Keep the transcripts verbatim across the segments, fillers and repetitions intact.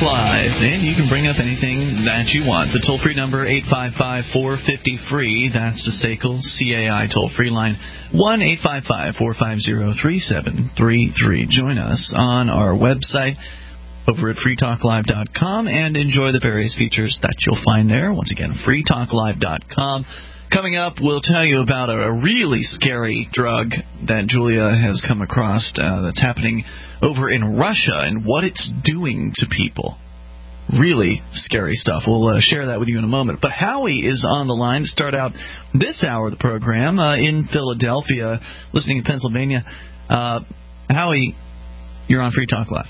Live, and you can bring up anything that you want. The toll-free number, eight five five, four five zero, free. That's the S A C L C A I toll-free line, one eight five five, four five zero, three seven three three. Join us on our website over at free talk live dot com and enjoy the various features that you'll find there. Once again, free talk live dot com. Coming up, we'll tell you about a really scary drug that Julia has come across uh, that's happening over in Russia and what it's doing to people. Really scary stuff. We'll uh, share that with you in a moment. But Howie is on the line to start out this hour of the program uh, in Philadelphia, listening in Pennsylvania. Uh, Howie, you're on Free Talk Live.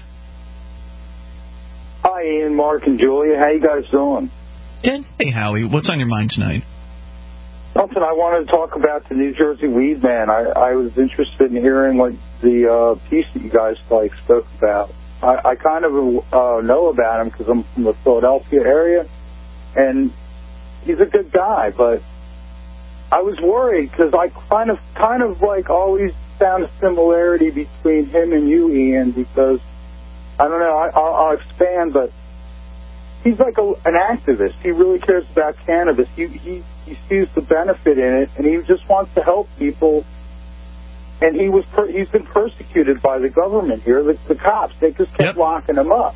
Hi, Ian, Mark, and Julia. How you guys doing? Good. Hey, Howie, what's on your mind tonight? Something I wanted to talk about the New Jersey weed man. I, I was interested in hearing like the uh, piece that you guys like spoke about. I, I kind of uh, know about him because I'm from the Philadelphia area, and he's a good guy. But I was worried because I kind of, kind of like always found a similarity between him and you, Ian. Because I don't know, I, I'll, I'll expand, but he's like a, an activist. He really cares about cannabis. He, he he sees the benefit in it, and he just wants to help people. And he was per, he's been persecuted by the government here, the, the cops. They just kept yep. locking him up.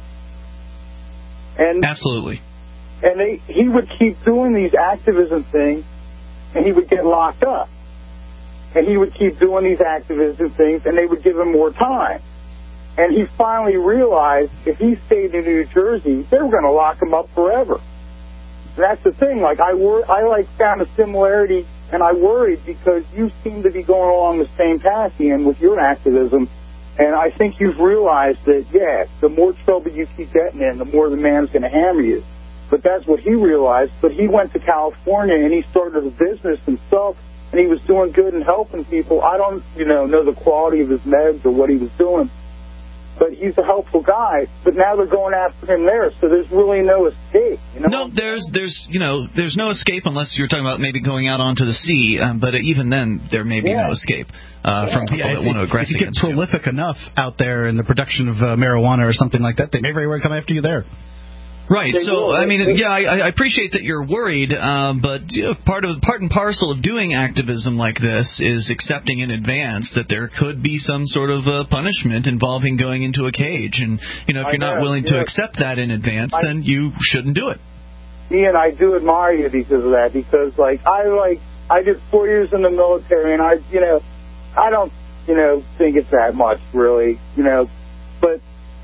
And absolutely. And they he would keep doing these activism things, and he would get locked up. And he would keep doing these activism things, and they would give him more time. And he finally realized if he stayed in New Jersey, they were going to lock him up forever. And that's the thing. Like I, wor- I like found a similarity, and I worried because you seem to be going along the same path, Ian, with your activism. And I think you've realized that, yeah, the more trouble you keep getting in, the more the man's going to hammer you. But that's what he realized. But he went to California, and he started a business himself, and he was doing good and helping people. I don't, you know, know the quality of his meds or what he was doing. But he's a helpful guy. But now they're going after him there, so there's really no escape. You know? No, there's there's you know there's no escape unless you're talking about maybe going out onto the sea. Um, but even then, there may be yeah. no escape uh, from people yeah, that want to aggress against you. If you get prolific you. enough out there in the production of uh, marijuana or something like that, they may very well come after you there. Right. So, I mean, yeah, I, I appreciate that you're worried, um, but you know, part of part and parcel of doing activism like this is accepting in advance that there could be some sort of uh, punishment involving going into a cage. And, you know, if you're not willing to accept that in advance, I, then you shouldn't do it. Ian, I do admire you because of that, because, like, I, like, I did four years in the military, and I, you know, I don't, you know, think it's that much, really, you know, but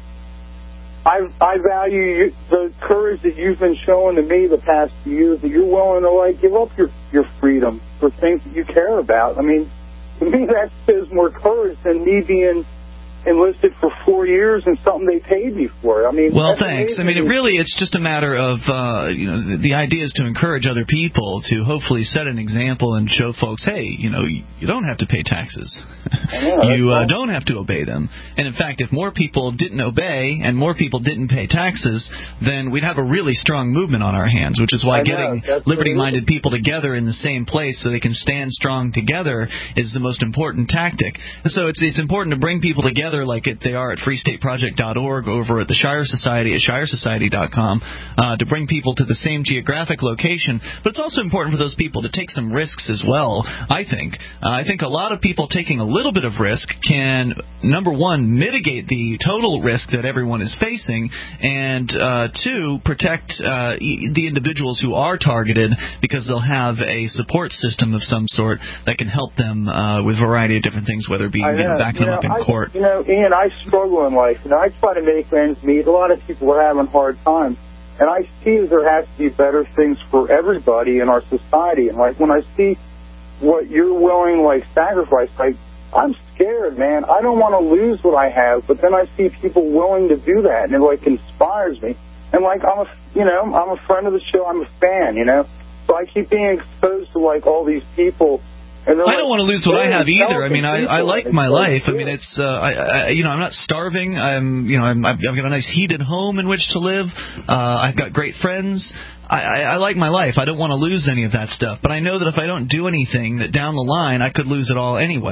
I I value you, the courage that you've been showing to me the past few years, that you're willing to, like, give up your, your freedom for things that you care about. I mean, to me, that shows more courage than me being enlisted for four years and something they paid me for. I mean, well, thanks. I mean, it really, it's just a matter of, uh, you know, the, the idea is to encourage other people to hopefully set an example and show folks, hey, you know, you, you don't have to pay taxes. Know, you uh, don't have to obey them. And in fact, if more people didn't obey and more people didn't pay taxes, then we'd have a really strong movement on our hands, which is why getting liberty-minded people together in the same place so they can stand strong together is the most important tactic. So it's it's important to bring people together like it, they are at free state project dot org, over at the Shire Society at shire society dot com, uh, to bring people to the same geographic location. But it's also important for those people to take some risks as well, I think. Uh, I think a lot of people taking a little bit of risk can, number one, mitigate the total risk that everyone is facing, and uh, two, protect uh, e- the individuals who are targeted, because they'll have a support system of some sort that can help them uh, with a variety of different things, whether it be you know, backing them know, up in I, court. You know, Ian, I struggle in life. You know, I try to make ends meet. A lot of people are having hard times. And I see that there has to be better things for everybody in our society. And, like, when I see what you're willing, like, sacrifice, like, I'm scared, man. I don't want to lose what I have. But then I see people willing to do that, and it, like, inspires me. And, like, I'm a, you know, I'm a friend of the show. I'm a fan, you know. So I keep being exposed to, like, all these people. I like, don't want to lose what I have either. I mean, I, I like my life. I mean, it's, uh, I, I, you know, I'm not starving. I'm, you know, I'm, I've got a nice heated home in which to live. Uh, I've got great friends. I, I, I like my life. I don't want to lose any of that stuff. But I know that if I don't do anything, that down the line I could lose it all anyway.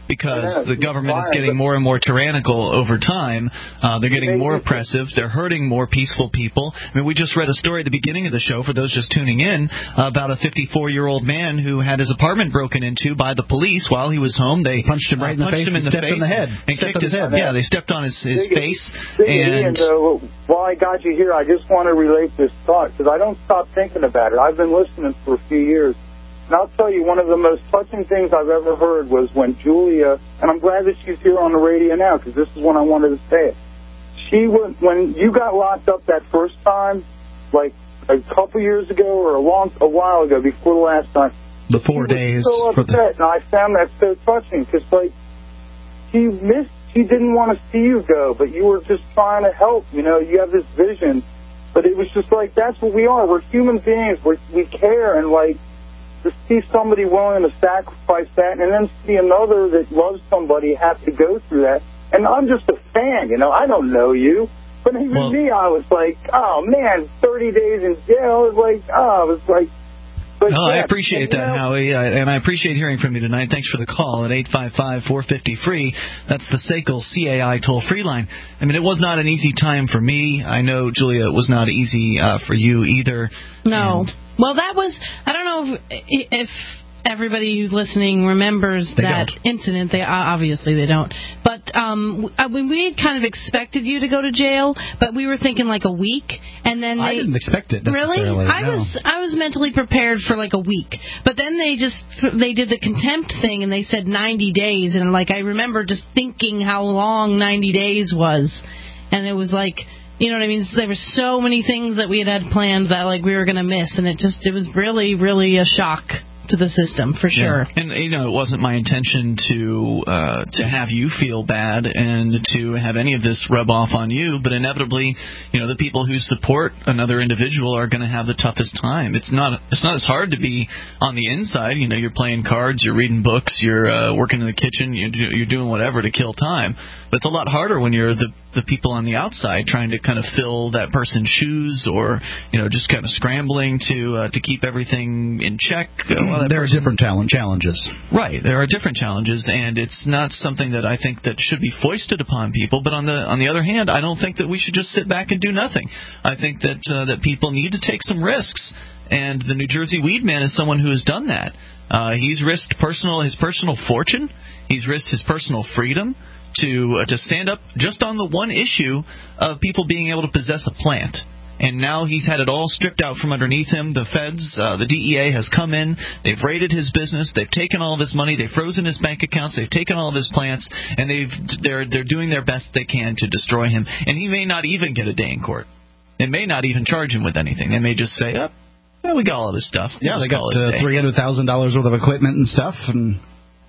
because the government is getting more and more tyrannical over time. Uh, they're getting more oppressive. They're hurting more peaceful people. I mean, we just read a story at the beginning of the show, for those just tuning in, about a fifty-four-year-old man who had his apartment broken into by the police while he was home. They punched him right uh, in the face him in and the stepped face on the head. and kicked his head. Yeah, they stepped on his, his Dig face. Dig and and uh, while I got you here, I just want to relate this thought, because I don't stop thinking about it. I've been listening for a few years. And I'll tell you, one of the most touching things I've ever heard was when Julia, and I'm glad that she's here on the radio now, because this is when I wanted to say it. She was, when you got locked up that first time, like a couple years ago or a long, a while ago, before the last time. The four she days. Was so upset, for the... and I found that so touching, because like she missed, she didn't want to see you go, but you were just trying to help. You know, you have this vision, but it was just like, that's what we are. We're human beings. We're, we care, and like, to see somebody willing to sacrifice that, and then see another that loves somebody have to go through that. And I'm just a fan, you know. I don't know you. But even well, me, I was like, oh, man, thirty days in jail. It was like, oh, it was like. But oh, yeah, I appreciate that, know, Howie, and I appreciate hearing from you tonight. Thanks for the call at eight five five, four five zero, free. That's the S A C L C A I toll-free line. I mean, it was not an easy time for me. I know, Julia, it was not easy uh, for you either. No. And well, that was, I don't know if, if everybody who's listening remembers they that don't. incident. They obviously they don't. But um, when we had kind of expected you to go to jail, but we were thinking like a week, and then they, I didn't expect it necessarily. Really? I no. was I was mentally prepared for like a week, but then they just they did the contempt thing, and they said ninety days, and like I remember just thinking how long ninety days was, and it was like. You know what I mean? There were so many things that we had had planned that like we were going to miss, and it just it was really, really a shock to the system for sure. Yeah. And you know, it wasn't my intention to uh, to have you feel bad and to have any of this rub off on you, but inevitably, you know, the people who support another individual are going to have the toughest time. It's not it's not as hard to be on the inside. You know, you're playing cards, you're reading books, you're uh, working in the kitchen, you're, you're doing whatever to kill time. But it's a lot harder when you're the the people on the outside trying to kind of fill that person's shoes, or you know, just kind of scrambling to uh, to keep everything in check. Uh, there are different challenge challenges. Right, there are different challenges, and it's not something that I think that should be foisted upon people. But on the on the other hand, I don't think that we should just sit back and do nothing. I think that uh, that people need to take some risks, and the New Jersey Weed Man is someone who has done that. Uh, he's risked personal his personal fortune. He's risked his personal freedom to uh, to stand up just on the one issue of people being able to possess a plant. And now he's had it all stripped out from underneath him. The feds, uh, the D E A has come in. They've raided his business. They've taken all of his money. They've frozen his bank accounts. They've taken all of his plants, and they've they're they're doing their best they can to destroy him. And he may not even get a day in court. They may not even charge him with anything. They may just say, "Oh, well, we got all of his stuff." Yeah, they got uh, three hundred thousand dollars worth of equipment and stuff, and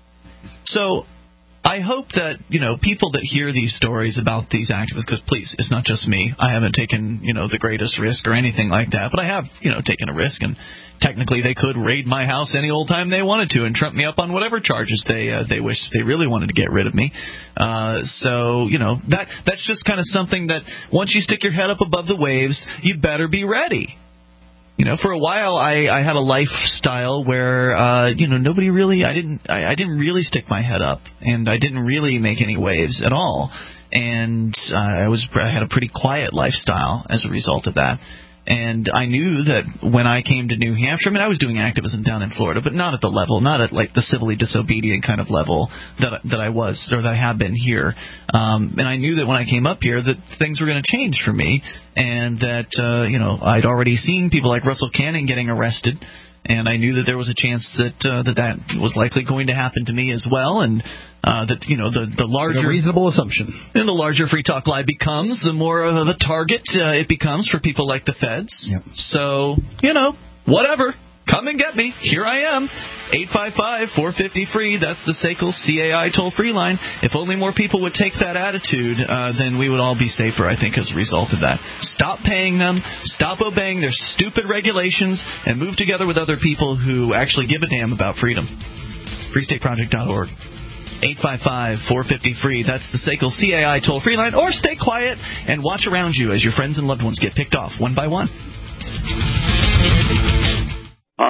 so. I hope that, you know, people that hear these stories about these activists, because please, it's not just me. I haven't taken, you know, the greatest risk or anything like that, but I have, you know, taken a risk, and technically they could raid my house any old time they wanted to and trump me up on whatever charges they uh, they wished. They really wanted to get rid of me. Uh, so, you know, that that's just kind of something that once you stick your head up above the waves, you better be ready. You know, for a while, I, I had a lifestyle where, uh, you know, nobody really, I didn't, I, I didn't really stick my head up, and I didn't really make any waves at all. And uh, I was, I had a pretty quiet lifestyle as a result of that. And I knew that when I came to New Hampshire, I mean, I was doing activism down in Florida, but not at the level, not at like the civilly disobedient kind of level that that I was or that I have been here. Um, and I knew that when I came up here that things were going to change for me, and that uh, you know, I'd already seen people like Russell Cannon getting arrested. And I knew that there was a chance that uh, that that was likely going to happen to me as well, and uh, that you know the the larger it's a reasonable assumption, and the larger Free Talk Live becomes, the more of a target uh, it becomes for people like the feds. Yep. So you know, whatever. Come and get me. Here I am. eight five five, four five zero, free. That's the S A C L C A I toll-free line. If only more people would take that attitude, uh, then we would all be safer, I think, as a result of that. Stop paying them. Stop obeying their stupid regulations, and move together with other people who actually give a damn about freedom. free state project dot org. eight five five, four five zero, free. That's the S A C L C A I toll-free line. Or stay quiet and watch around you as your friends and loved ones get picked off one by one. Hi, I'm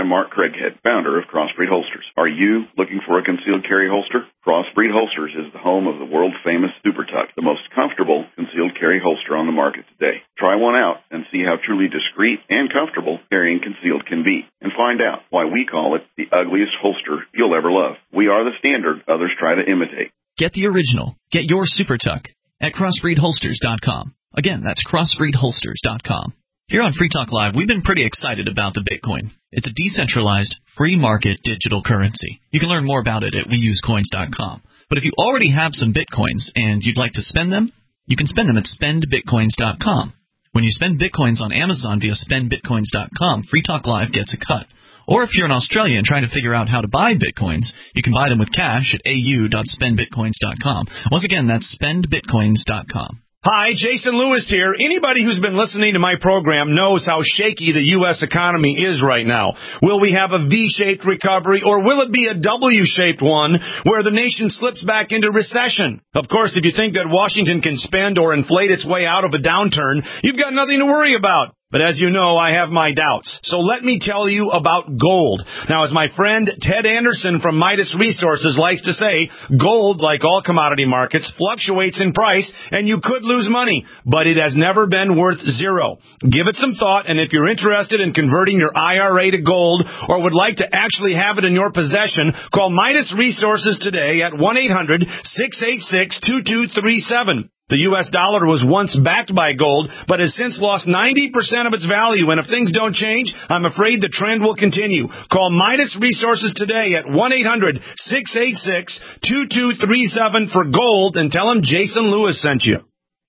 I'm Mark Craighead, founder of Crossbreed Holsters. Are you looking for a concealed carry holster? Crossbreed Holsters is the home of the world-famous Super Tuck, the most comfortable concealed carry holster on the market today. Try one out and see how truly discreet and comfortable carrying concealed can be, and find out why we call it the ugliest holster you'll ever love. We are the standard others try to imitate. Get the original. Get your Super Tuck at crossbreed holsters dot com. Again, that's crossbreed holsters dot com. Here on Free Talk Live, we've been pretty excited about the Bitcoin. It's a decentralized, free market digital currency. You can learn more about it at we use coins dot com. But if you already have some Bitcoins and you'd like to spend them, you can spend them at spend bitcoins dot com. When you spend Bitcoins on Amazon via spend bitcoins dot com, Free Talk Live gets a cut. Or if you're in Australia and trying to figure out how to buy Bitcoins, you can buy them with cash at a u dot spend bitcoins dot com. Once again, that's spend bitcoins dot com. Hi, Jason Lewis here. Anybody who's been listening to my program knows how shaky the U S economy is right now. Will we have a V-shaped recovery, or will it be a W-shaped one where the nation slips back into recession? Of course, if you think that Washington can spend or inflate its way out of a downturn, you've got nothing to worry about. But as you know, I have my doubts. So let me tell you about gold. Now, as my friend Ted Anderson from Midas Resources likes to say, gold, like all commodity markets, fluctuates in price, and you could lose money, but it has never been worth zero. Give it some thought, and if you're interested in converting your I R A to gold or would like to actually have it in your possession, call Midas Resources today at one eight hundred six eight six two two three seven. The U S dollar was once backed by gold, but has since lost ninety percent of its value, and if things don't change, I'm afraid the trend will continue. Call Midas Resources today at one eight hundred six eight six two two three seven for gold and tell them Jason Lewis sent you.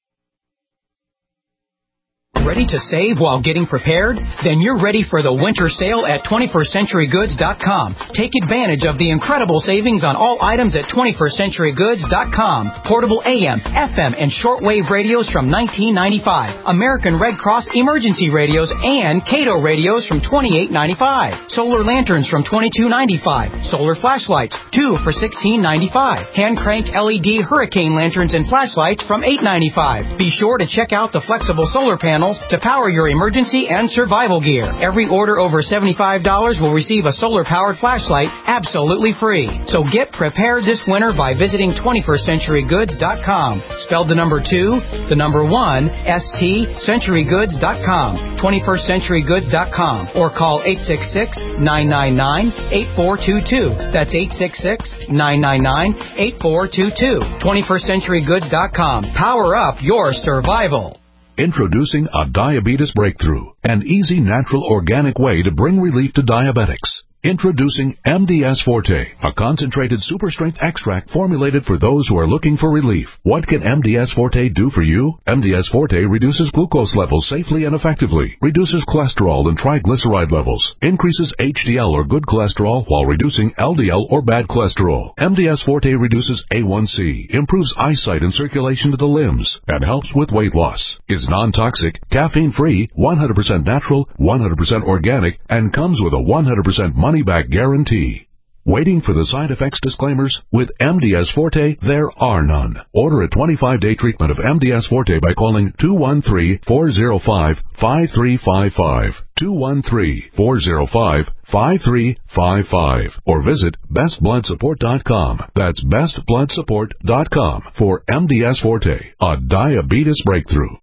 Ready to save while getting prepared? Then you're ready for the winter sale at twenty-first century goods dot com. Take advantage of the incredible savings on all items at twenty-first century goods dot com. Portable A M, F M, and shortwave radios from nineteen ninety-five. American Red Cross emergency radios and Cato radios from twenty-eight ninety-five. Solar lanterns from twenty-two ninety-five. Solar flashlights, two for sixteen ninety-five. Hand crank L E D hurricane lanterns and flashlights from eight ninety-five. Be sure to check out the flexible solar panels to power your emergency and survival gear. Every order over seventy-five dollars will receive a solar-powered flashlight absolutely free. So get prepared this winter by visiting twenty-first century goods dot com. Spelled the number two, the number one, S T, century goods dot com. twenty-first century goods dot com. Or call eight six six, nine nine nine, eight four two two. That's eight six six, nine nine nine, eight four two two. twenty-first century goods dot com. Power up your survival. Introducing a diabetes breakthrough, an easy, natural, organic way to bring relief to diabetics. Introducing M D S Forte, a concentrated super-strength extract formulated for those who are looking for relief. What can M D S Forte do for you? M D S Forte reduces glucose levels safely and effectively, reduces cholesterol and triglyceride levels, increases H D L or good cholesterol while reducing L D L or bad cholesterol. M D S Forte reduces A one C, improves eyesight and circulation to the limbs, and helps with weight loss. Is non-toxic, caffeine-free, one hundred percent natural, one hundred percent organic, and comes with a one hundred percent money-back guarantee. Waiting for the side effects disclaimers? With M D S Forte, there are none. Order a twenty-five day treatment of M D S Forte by calling two one three, four zero five, five three five five, two one three, four zero five, five three five five, or visit best blood support dot com. That's best blood support dot com for M D S Forte, a diabetes breakthrough.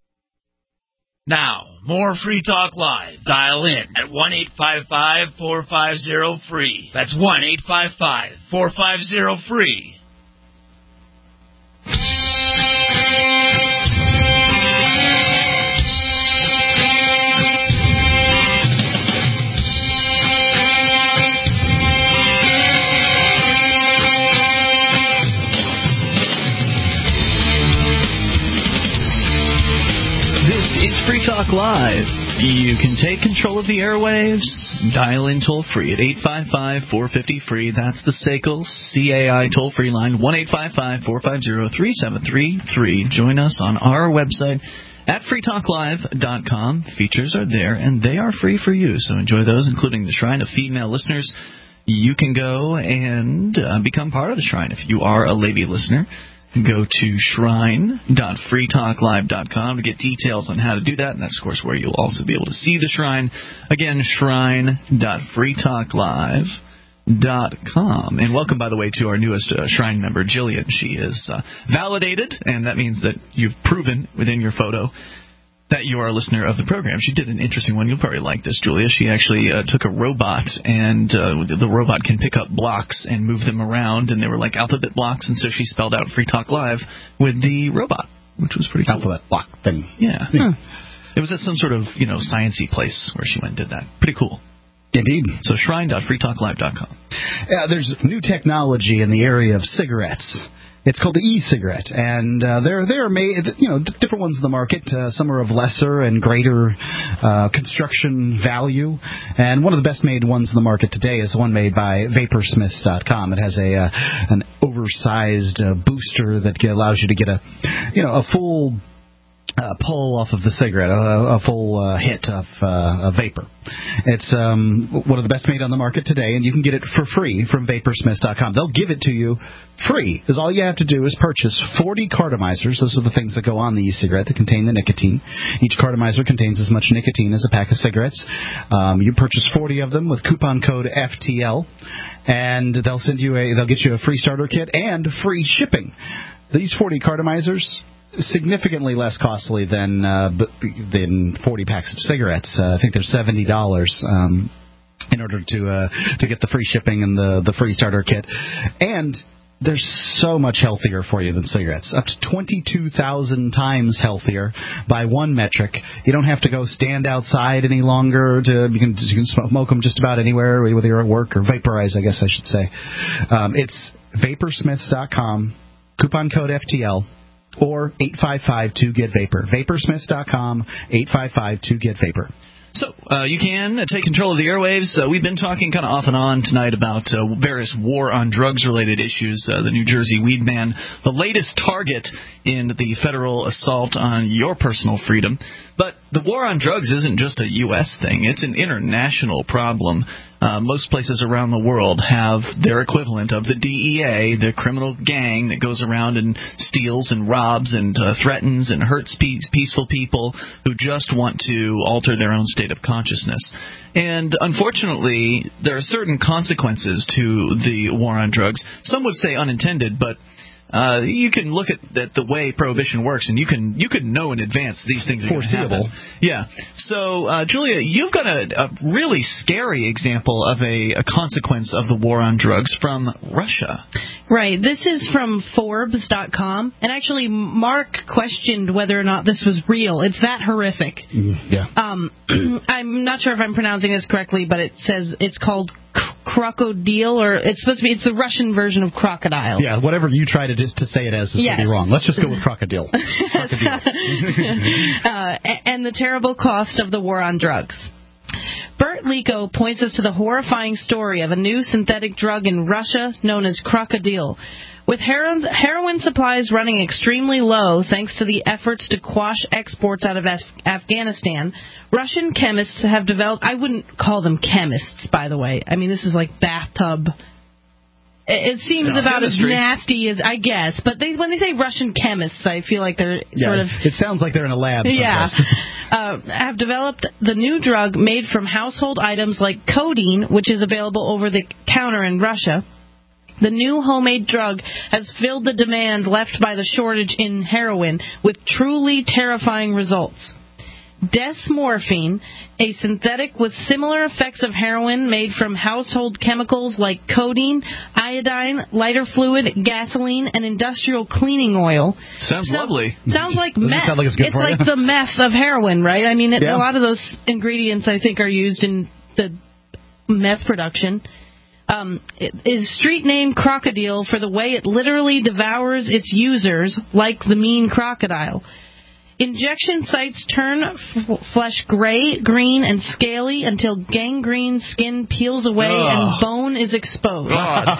Now, more Free Talk Live. Dial in at one eight five five, four five zero, free. That's one eight five five, four five zero, free. Free Talk Live. You can take control of the airwaves. Dial in toll-free at eight five five, four five zero, free. That's the S A C L C A I toll-free line, one eight five five, four five zero, three seven three three. Join us on our website at free talk live dot com. Features are there, and they are free for you, so enjoy those, including the Shrine of Female Listeners. You can go and uh, become part of the Shrine if you are a lady listener. go to shrine dot free talk live dot com to get details on how to do that, and that's, of course, where you'll also be able to see the shrine. Again, shrine dot free talk live dot com. And welcome, by the way, to our newest uh, Shrine member, Jillian. She is uh, validated, and that means that you've proven within your photo that you are a listener of the program. She did an interesting one. You'll probably like this, Julia. She actually uh, took a robot, and uh, the robot can pick up blocks and move them around, and they were like alphabet blocks, and so she spelled out Free Talk Live with the robot, which was pretty cool. Alphabet block thing. Yeah. Hmm. It was at some sort of, you know, science-y place where she went and did that. Pretty cool. Indeed. So shrine dot free talk live dot com. Yeah, there's new technology in the area of cigarettes. It's called the e-cigarette, and uh, they're they're made, you know, different ones in the market. Uh, some are of lesser and greater uh, construction value, and one of the best made ones in the market today is the one made by vapor smiths dot com. It has a uh, an oversized uh, booster that allows you to get a, you know, a full Uh, pull off of the cigarette, a, a full uh, hit of uh, a vapor. It's um, one of the best made on the market today, and you can get it for free from vapor smiths dot com. They'll give it to you free, because all you have to do is purchase forty cartomizers. Those are the things that go on the e-cigarette that contain the nicotine. Each cartomizer contains as much nicotine as a pack of cigarettes. Um, you purchase forty of them with coupon code F T L, and they'll send you a, they'll get you a free starter kit and free shipping. These forty cartomizers, significantly less costly than uh, than forty packs of cigarettes. Uh, I think they're seventy dollars um, in order to uh, to get the free shipping and the, the free starter kit. And they're so much healthier for you than cigarettes, up to twenty-two thousand times healthier by one metric. You don't have to go stand outside any longer. To You can, you can smoke them just about anywhere, whether you're at work, or vaporize, I guess I should say. Um, it's vapor smiths dot com, coupon code F T L. Or eight five five two get vapor. vapor smiths dot com, eight five five two get vapor. So uh, you can uh, take control of the airwaves. Uh, we've been talking kind of off and on tonight about uh, various war on drugs-related issues. Uh, the New Jersey weed ban, the latest target in the federal assault on your personal freedom. But the war on drugs isn't just a U S thing. It's an international problem. Uh, most places around the world have their equivalent of the D E A, the criminal gang that goes around and steals and robs and uh, threatens and hurts pe- peaceful people who just want to alter their own state of consciousness. And unfortunately, there are certain consequences to the war on drugs. Some would say unintended, but Uh, you can look at, at the way prohibition works, and you can you can know in advance these things are going to happen. Yeah. So, uh, Julia, you've got a, a really scary example of a, a consequence of the war on drugs from Russia. Right. This is from Forbes dot com, and actually, Mark questioned whether or not this was real. It's that horrific. Mm, yeah. Um, I'm not sure if I'm pronouncing this correctly, but it says it's called crocodile, or it's supposed to be, it's the Russian version of crocodile. Yeah, whatever you try to just to say it as is yes. going to be wrong. Let's just go with crocodile. crocodile. uh, and the terrible cost of the war on drugs. Bert Lico points us to the horrifying story of a new synthetic drug in Russia known as crocodile. With heroin, heroin supplies running extremely low thanks to the efforts to quash exports out of Af- Afghanistan, Russian chemists have developed... I wouldn't call them chemists, by the way. I mean, this is like bathtub... It seems Stuff about chemistry. As nasty as, I guess. But they, when they say Russian chemists, I feel like they're yeah, sort of... It sounds like they're in a lab someplace. Yeah. uh, have developed the new drug made from household items like codeine, which is available over the counter in Russia. The new homemade drug has filled the demand left by the shortage in heroin with truly terrifying results. Desmorphine, a synthetic with similar effects of heroin made from household chemicals like codeine, iodine, lighter fluid, gasoline, and industrial cleaning oil. Sounds so, lovely. Sounds like meth. Sound like it's good it's for like you? the meth of heroin, right? I mean, it, yeah. a lot of those ingredients, I think, are used in the meth production. Um, it is street name crocodile for the way it literally devours its users like the mean crocodile. Injection sites turn f- flesh gray, green, and scaly until gangrene skin peels away Ugh. and bone is exposed.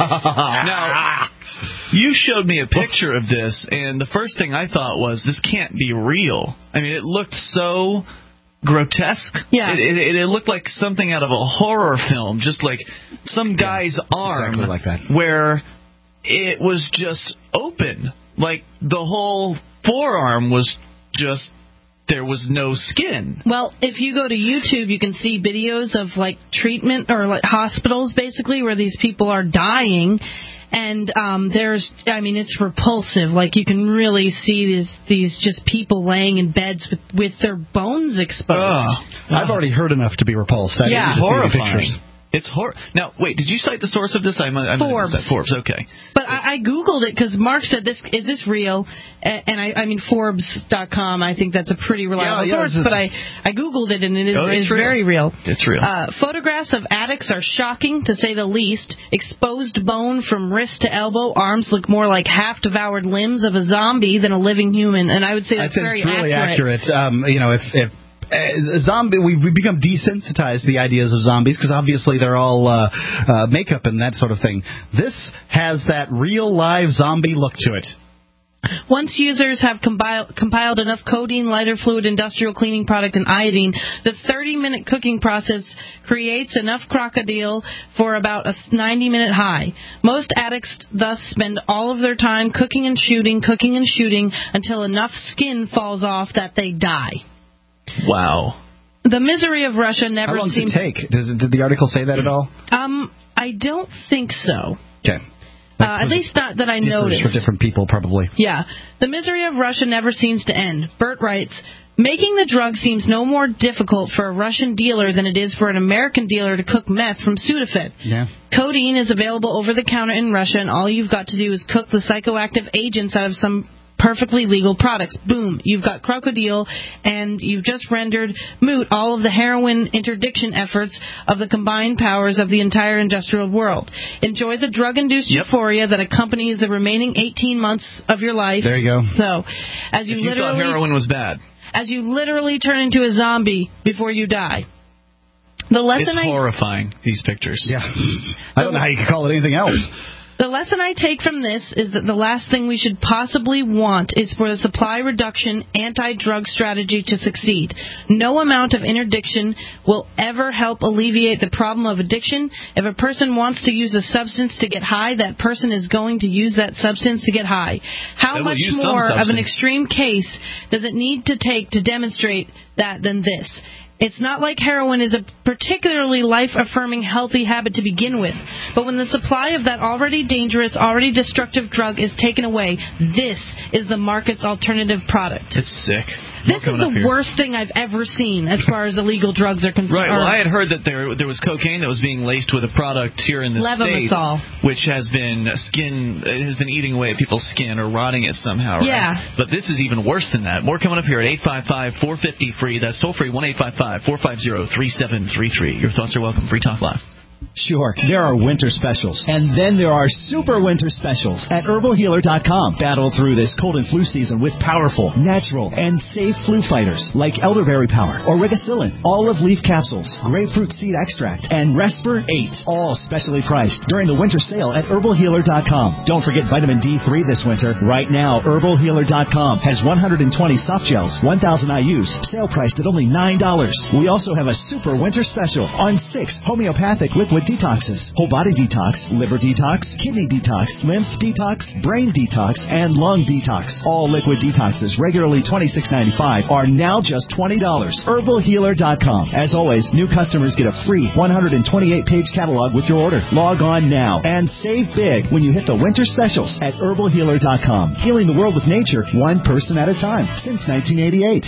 Now, you showed me a picture of this, and the first thing I thought was, this can't be real. I mean, it looked so grotesque. Yeah. It, it, it looked like something out of a horror film, just like some guy's yeah, arm exactly like that. where it was just open. like the whole forearm was just, there was no skin. Well, if you go to YouTube, you can see videos of like treatment or like hospitals basically where these people are dying. And um, there's, I mean, it's repulsive. Like, you can really see these these just people laying in beds with, with their bones exposed. Ugh. I've already heard enough to be repulsed. I yeah. It's horrifying. It's hor. Now, wait, did you cite the source of this? I, I Forbes. That. Forbes, okay. But I, I Googled it because Mark said, "This is this real?" And I, I mean, Forbes dot com, I think that's a pretty reliable yeah, yeah, source, but I, I Googled it, and it is oh, it's real. very real. It's real. Uh, photographs of addicts are shocking, to say the least. Exposed bone from wrist to elbow. Arms look more like half-devoured limbs of a zombie than a living human, and I would say that's I'd say very it's really accurate. accurate. Um, you know, if... if Uh, zombie, we've become desensitized to the ideas of zombies because obviously they're all uh, uh, makeup and that sort of thing. This has that real live zombie look to it. Once users have compiled, compiled enough codeine, lighter fluid, industrial cleaning product, and iodine, the thirty-minute cooking process creates enough crocodile for about a ninety-minute high. Most addicts thus spend all of their time cooking and shooting, cooking and shooting, until enough skin falls off that they die. Wow. The misery of Russia never How long seems... does it take? Does it, did the article say that at all? Um, I don't think so. Okay. Uh, at least not that I noticed. For different people, probably. Yeah. The misery of Russia never seems to end. Bert writes, making the drug seems no more difficult for a Russian dealer than it is for an American dealer to cook meth from Sudafed. Yeah. Codeine is available over the counter in Russia, and all you've got to do is cook the psychoactive agents out of some perfectly legal products. Boom, you've got crocodile, and you've just rendered moot all of the heroin interdiction efforts of the combined powers of the entire industrial world. Enjoy the drug-induced yep. euphoria that accompanies the remaining eighteen months of your life. There you go. So, as you, if you literally thought heroin was bad, as you literally turn into a zombie before you die. The lesson it's I, horrifying, these pictures. Yeah. I don't know how you could call it anything else. The lesson I take from this is that the last thing we should possibly want is for the supply reduction anti-drug strategy to succeed. No amount of interdiction will ever help alleviate the problem of addiction. If a person wants to use a substance to get high, that person is going to use that substance to get high. How they much more of an extreme case does it need to take to demonstrate that than this? It's not like heroin is a particularly life-affirming, healthy habit to begin with. But when the supply of that already dangerous, already destructive drug is taken away, this is the market's alternative product. It's sick. This is the worst thing I've ever seen as far as illegal drugs are concerned. Right. Well, I had heard that there there was cocaine that was being laced with a product here in the Levamisol. States, which has been skin has been eating away at people's skin or rotting it somehow. Right? Yeah. But this is even worse than that. More coming up here at eight five five, four five zero, free. That's toll free one eight five five, four five zero, three seven three three. Your thoughts are welcome. Free Talk Live. Sure, there are winter specials, and then there are super winter specials at herbal healer dot com. Battle through this cold and flu season with powerful, natural, and safe flu fighters like elderberry power, aurigicillin, olive leaf capsules, grapefruit seed extract, and Resper eight, all specially priced during the winter sale at herbal healer dot com. Don't forget vitamin D three this winter. Right now, herbal healer dot com has one hundred twenty soft gels, one thousand I U's, sale priced at only nine dollars. We also have a super winter special on six homeopathic liquid detoxes: whole body detox, liver detox, kidney detox, lymph detox, brain detox, and lung detox. All liquid detoxes, regularly twenty-six ninety-five, are now just twenty dollars. herbal healer dot com. As always, new customers get a free one hundred twenty-eight page catalog with your order. Log on now and save big when you hit the winter specials at herbal healer dot com. Healing the world with nature, one person at a time, since nineteen eighty-eight.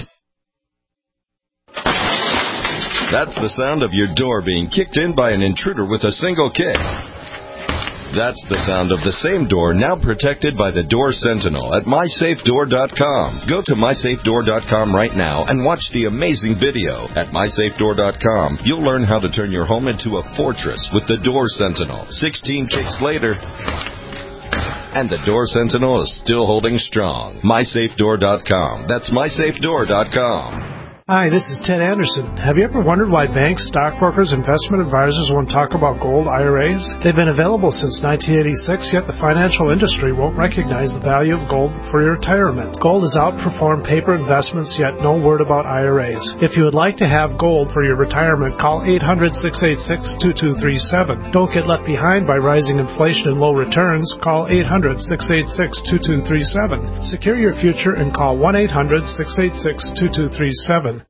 That's the sound of your door being kicked in by an intruder with a single kick. That's the sound of the same door now protected by the Door Sentinel at my safe door dot com. Go to my safe door dot com right now and watch the amazing video. At my safe door dot com, you'll learn how to turn your home into a fortress with the Door Sentinel. sixteen kicks later, and the Door Sentinel is still holding strong. my safe door dot com. That's my safe door dot com. Hi, this is Ted Anderson. Have you ever wondered why banks, stockbrokers, investment advisors won't talk about gold I R As? They've been available since nineteen eighty-six, yet the financial industry won't recognize the value of gold for your retirement. Gold has outperformed paper investments, yet no word about I R As. If you would like to have gold for your retirement, call eight hundred, six eight six, two two three seven. Don't get left behind by rising inflation and low returns. Call eight hundred, six eight six, two two three seven. Secure your future and call one eight hundred, six eight six, two two three seven.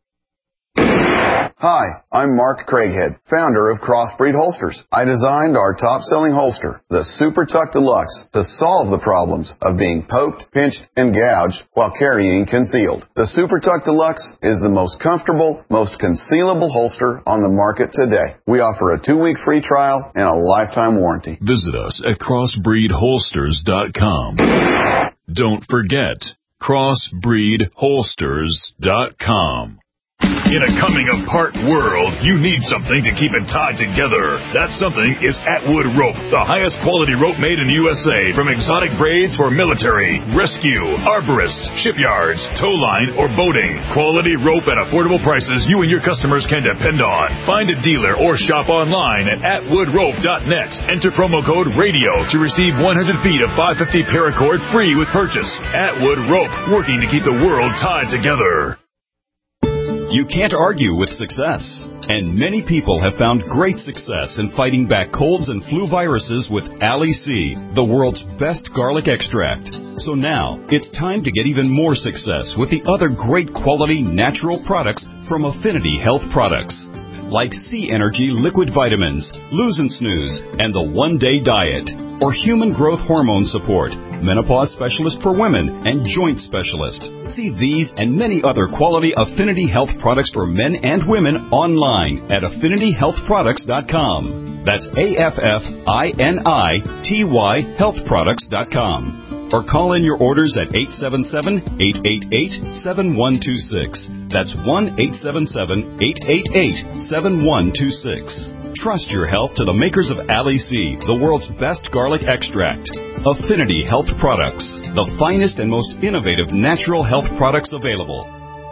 Hi, I'm Mark Craighead, founder of Crossbreed Holsters. I designed our top-selling holster, the Super Tuck Deluxe, to solve the problems of being poked, pinched, and gouged while carrying concealed. The Super Tuck Deluxe is the most comfortable, most concealable holster on the market today. We offer a two-week free trial and a lifetime warranty. Visit us at crossbreed holsters dot com. Don't forget, crossbreed holsters dot com. In a coming-apart world, you need something to keep it tied together. That something is Atwood Rope, the highest quality rope made in the U S A, from exotic braids for military, rescue, arborists, shipyards, tow line, or boating. Quality rope at affordable prices you and your customers can depend on. Find a dealer or shop online at atwood rope dot net. Enter promo code RADIO to receive one hundred feet of five fifty paracord free with purchase. Atwood Rope, working to keep the world tied together. You can't argue with success, and many people have found great success in fighting back colds and flu viruses with Ali C, the world's best garlic extract. So now, it's time to get even more success with the other great quality natural products from Affinity Health Products, like C Energy Liquid Vitamins, Lose and Snooze, and the One Day Diet, or Human Growth Hormone Support, Menopause Specialist for Women, and Joint Specialist. See these and many other quality Affinity Health products for men and women online at affinity health products dot com. That's A F F I N I T Y health products dot com. Or call in your orders at eight seven seven, eight eight eight, seven one two six. That's one eight seven seven, eight eight eight, seven one two six. Trust your health to the makers of Ali C, the world's best garlic extract. Affinity Health Products, the finest and most innovative natural health products available.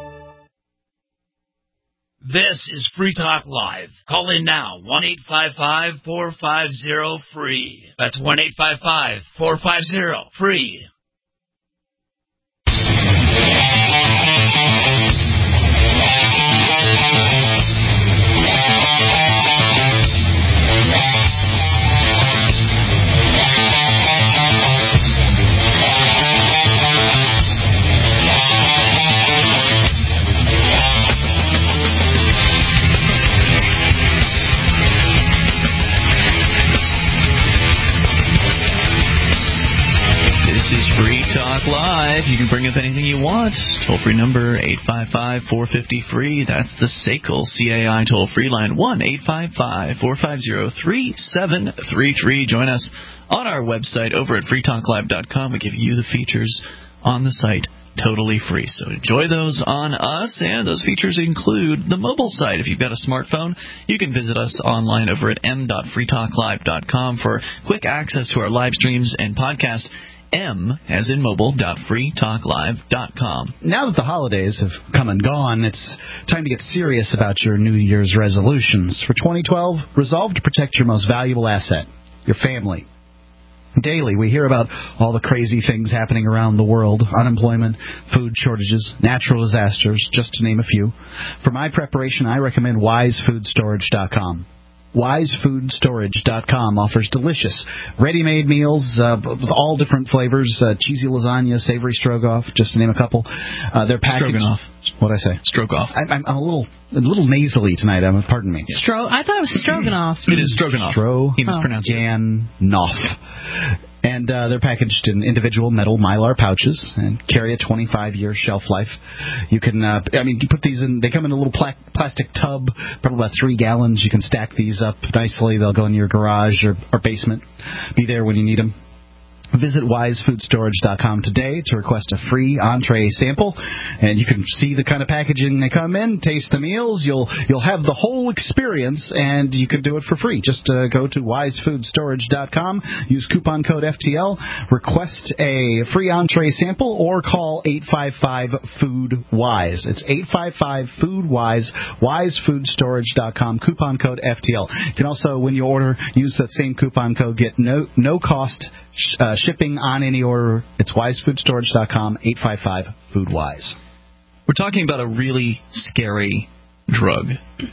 This is Free Talk Live. Call in now, one eight five five, four five zero, free. That's one eight five five, four five zero, free. Talk Live. You can bring up anything you want. Toll-free number, eight five five, four five zero, free. That's the S A C L C A I toll-free line, one eight five five, four five zero, three seven three three. Join us on our website over at free talk live dot com. We give you the features on the site totally free. So enjoy those on us, and those features include the mobile site. If you've got a smartphone, you can visit us online over at m dot free talk live dot com for quick access to our live streams and podcasts. M, as in mobile, dot free talk live dot com. Now that the holidays have come and gone, it's time to get serious about your New Year's resolutions. For twenty twelve, resolve to protect your most valuable asset, your family. Daily, we hear about all the crazy things happening around the world, unemployment, food shortages, natural disasters, just to name a few. For my preparation, I recommend wise food storage dot com. wise food storage dot com offers delicious, ready-made meals uh, with all different flavors, uh, cheesy lasagna, savory stroganoff, just to name a couple. Uh, they're packaged. Stroganoff. What'd I say? Stroganoff. I, I'm, I'm a little a little nasally tonight. Um, pardon me. Stro- I thought it was stroganoff. It is stroganoff. Stro- he mispronounced it. And uh, they're packaged in individual metal Mylar pouches and carry a twenty-five year shelf life. You can, uh, I mean, you put these in, they come in a little pla- plastic tub, probably about three gallons. You can stack these up nicely. They'll go in your garage or, or basement. Be there when you need them. Visit wise food storage dot com today to request a free entree sample, and you can see the kind of packaging they come in, taste the meals. You'll you'll have the whole experience, and you can do it for free. Just uh, go to wise food storage dot com, use coupon code F T L, request a free entree sample, or call eight five five food wise. It's eight five five food wise, wise food storage dot com, coupon code F T L. You can also, when you order, use that same coupon code, get no no cost uh, shipping on any order. It's wise food storage dot com, eight five five food wise. We're talking about a really scary drug.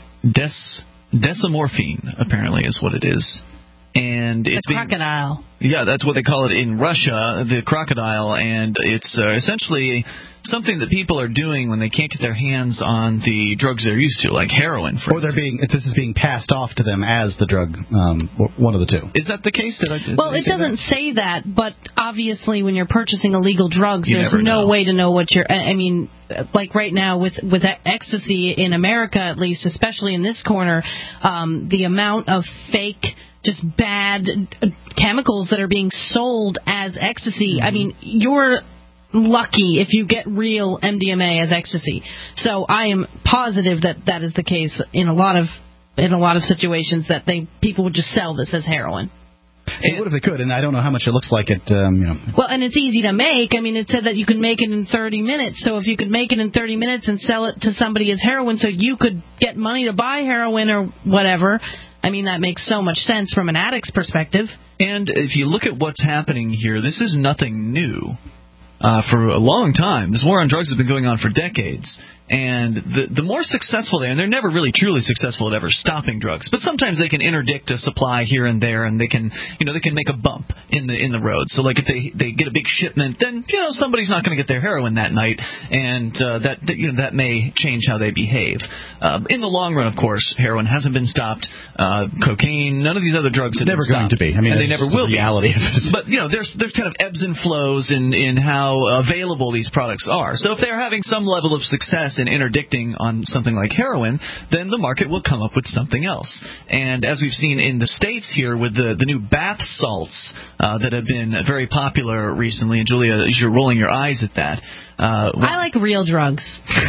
Des Desomorphine, apparently, is what it is. And the it's being, crocodile. Yeah, that's what they call it in Russia, the crocodile, and it's uh, essentially something that people are doing when they can't get their hands on the drugs they're used to, like heroin, for or they're being, if this is being passed off to them as the drug, um, one of the two. Is that the case? Did I, did well, I it say doesn't that? say that, but obviously when you're purchasing illegal drugs, You there's never no know. way to know what you're. I I mean, like right now with with ecstasy in America, at least, especially in this corner, um, the amount of fake, just bad uh, chemicals that are being sold as ecstasy. I mean, you're lucky if you get real M D M A as ecstasy. So I am positive that that is the case in a lot of in a lot of situations, that they people would just sell this as heroin. They would if they could, and I don't know how much it looks like it. Um, you know. Well, and it's easy to make. I mean, it said that you could make it in thirty minutes. So if you could make it in thirty minutes and sell it to somebody as heroin, so you could get money to buy heroin or whatever. I mean, that makes so much sense from an addict's perspective. And if you look at what's happening here, this is nothing new. Uh, for a long time, this war on drugs has been going on for decades. And the the more successful they are, and they're never really truly successful at ever stopping drugs, but sometimes they can interdict a supply here and there, and they can, you know, they can make a bump in the in the road. So like if they they get a big shipment, then you know somebody's not going to get their heroin that night, and uh, that, that you know that may change how they behave. Uh, in the long run, of course, heroin hasn't been stopped. Uh, cocaine, none of these other drugs have never been going stopped, to be. I mean, and they never the will reality be. of it. But you know, there's there's kind of ebbs and flows in in how available these products are. So if they're having some level of success in interdicting on something like heroin, then the market will come up with something else. And as we've seen in the States here with the, the new bath salts uh, that have been very popular recently, and Julia, you're rolling your eyes at that. Uh, well, I like real drugs.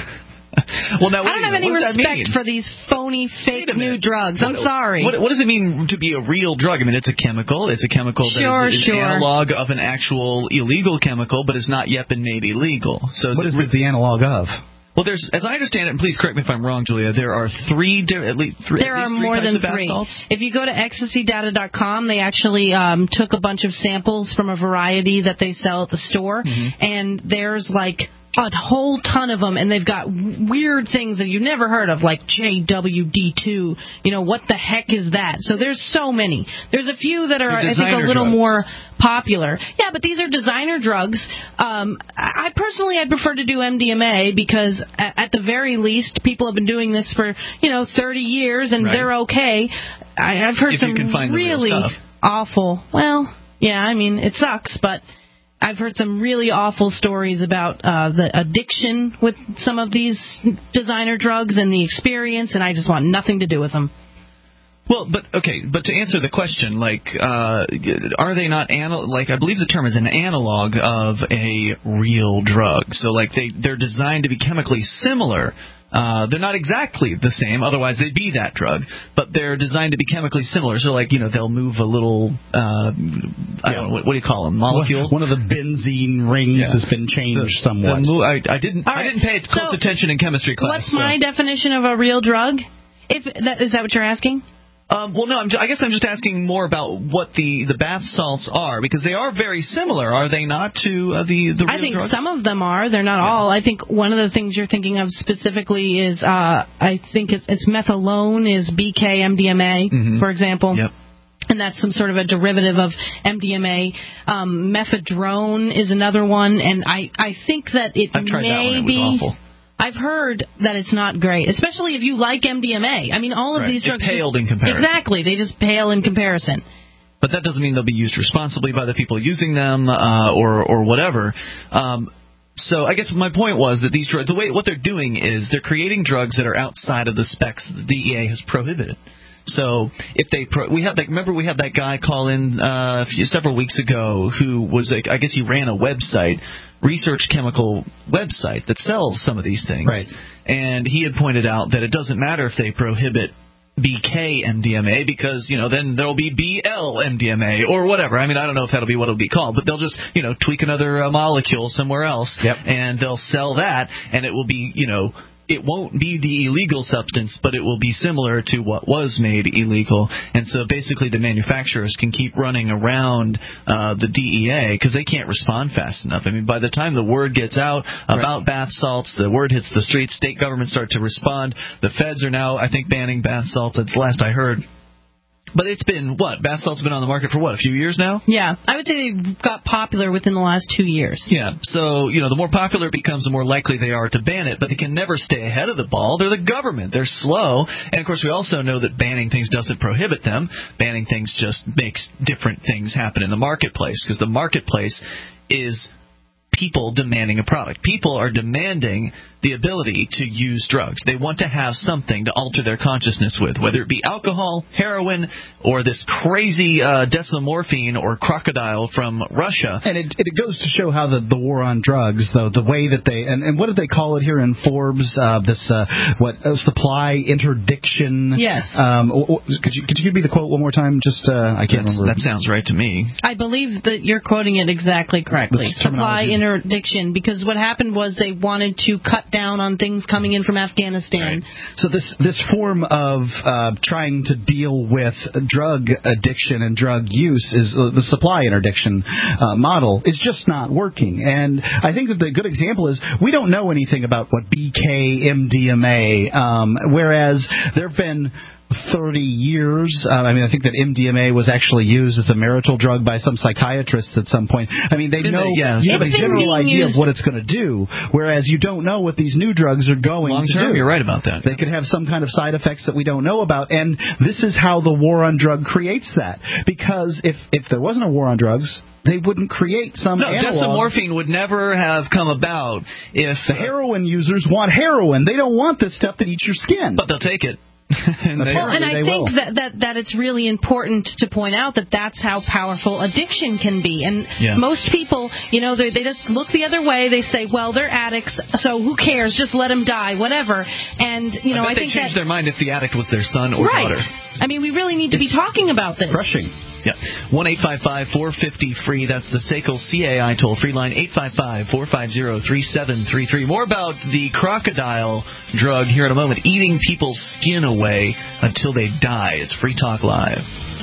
well, now, I don't have any respect for these phony, fake new drugs. I'm what, sorry. What, what does it mean to be a real drug? I mean, it's a chemical. It's a chemical that sure, is, is sure. an analog of an actual illegal chemical, but has not yet been made illegal. So what is is it the analog of? Well, there's, as I understand it, and please correct me if I'm wrong, Julia, there are three, at least three, there at are least three more types than of bath three. salts? If you go to ecstasy data dot com, they actually um, took a bunch of samples from a variety that they sell at the store, Mm-hmm. and there's like a whole ton of them, and they've got weird things that you've never heard of, like J W D two. You know, what the heck is that? So there's so many. There's a few that are, I think, a little drugs. more popular. Yeah, but these are designer drugs. Um, I personally, I prefer to do M D M A because, at, at the very least, people have been doing this for, you know, thirty years, and Right. they're okay. I, I've heard If some you can find the real really stuff. awful. Well, yeah, I mean, it sucks, but I've heard some really awful stories about uh, the addiction with some of these designer drugs and the experience, and I just want nothing to do with them. Well, but okay, but to answer the question, like, uh, are they not anal- like I believe the term is an analog of a real drug? So, like, they they're designed to be chemically similar. Uh, they're not exactly the same, otherwise they'd be that drug, but they're designed to be chemically similar. So, like, you know, they'll move a little, uh, I don't know, what, what do you call them, molecule? One of the benzene rings Yeah. has been changed The- somewhat. the mo- I, I didn't. All I right, didn't pay close so attention in chemistry class. What's so. my definition of a real drug? If that, is that what you're asking? Um, well, no, I'm ju- I guess I'm just asking more about what the, the bath salts are, because they are very similar, are they not, to uh, the, the real I think drugs? some of them are. They're not all. I think one of the things you're thinking of specifically is, uh, I think it's, it's methadone is B K M D M A, Mhm. for example. Yep. And that's some sort of a derivative of M D M A. Um, mephedrone is another one, and I, I think that it I've tried may that one. It was be... awful. I've heard that it's not great, especially if you like M D M A. I mean, all of Right. these It drugs... paled in comparison. Exactly. They just pale in comparison. But that doesn't mean they'll be used responsibly by the people using them, uh, or or whatever. Um, so I guess my point was that these drugs, the way what they're doing is they're creating drugs that are outside of the specs that the D E A has prohibited. So if they pro- we had like remember we had that guy call in uh, a few, several weeks ago who was like I guess he ran a website, research chemical website that sells some of these things, right? And he had pointed out that it doesn't matter if they prohibit B K M D M A because, you know, then there'll be B L M D M A or whatever. I mean, I don't know if that'll be what it'll be called, but they'll just, you know, tweak another uh, molecule somewhere else, yep. and they'll sell that, and it will be, you know, it won't be the illegal substance, but it will be similar to what was made illegal. And so basically the manufacturers can keep running around uh, the D E A because they can't respond fast enough. I mean, by the time the word gets out about right. bath salts, the word hits the streets, state governments start to respond. The feds are now, I think, banning bath salts. That's the last I heard. But it's been, what, bath salts have been on the market for, what, a few years now? Yeah, I would say they got popular within the last two years. Yeah, so, you know, the more popular it becomes, the more likely they are to ban it. But they can never stay ahead of the ball. They're the government. They're slow. And, of course, we also know that banning things doesn't prohibit them. Banning things just makes different things happen in the marketplace, because the marketplace is people demanding a product. People are demanding the ability to use drugs. They want to have something to alter their consciousness with, whether it be alcohol, heroin, or this crazy uh, decimorphine or crocodile from Russia. And it, it goes to show how the, the war on drugs, though, the way that they, and, and what did they call it here in Forbes, uh, this, uh, what, uh, supply interdiction? Yes. Um, could you, could you give me the quote one more time? Just, uh, I can't That's, remember. That sounds right to me. I believe that you're quoting it exactly correctly. Supply interdiction, because what happened was they wanted to cut down on things coming in from Afghanistan. Right. So this this form of uh, trying to deal with drug addiction and drug use is uh, the supply interdiction uh, model is just not working. And I think that the good example is we don't know anything about what B K M D M A, um, whereas there have been thirty years. Uh, I mean, I think that M D M A was actually used as a marital drug by some psychiatrists at some point. I mean, they know yeah. you have it's a general idea used. of what it's going to do, whereas you don't know what these new drugs are going Long to term, do. You're right about that. They could have some kind of side effects that we don't know about, and this is how the war on drug creates that. Because if if there wasn't a war on drugs, they wouldn't create some no, analog. Decimorphine would never have come about if the heroin users want heroin. They don't want this stuff that eats your skin. But they'll take it. and, they, well, and I think that, that, that it's really important to point out that that's how powerful addiction can be. And yeah. most people, you know, they, they just look the other way. They say, well, they're addicts, so who cares? Just let them die, whatever. And, you know, I, I bet think they change that, their mind if the addict was their son or right. daughter. I mean, we really need to it's be talking about this. Crushing. Yeah. one eight five five, four five zero, free. That's the S A C L C A I toll-free line, eight five five, four five zero, three seven three three. More about the crocodile drug here in a moment, eating people's skin away until they die. It's Free Talk Live.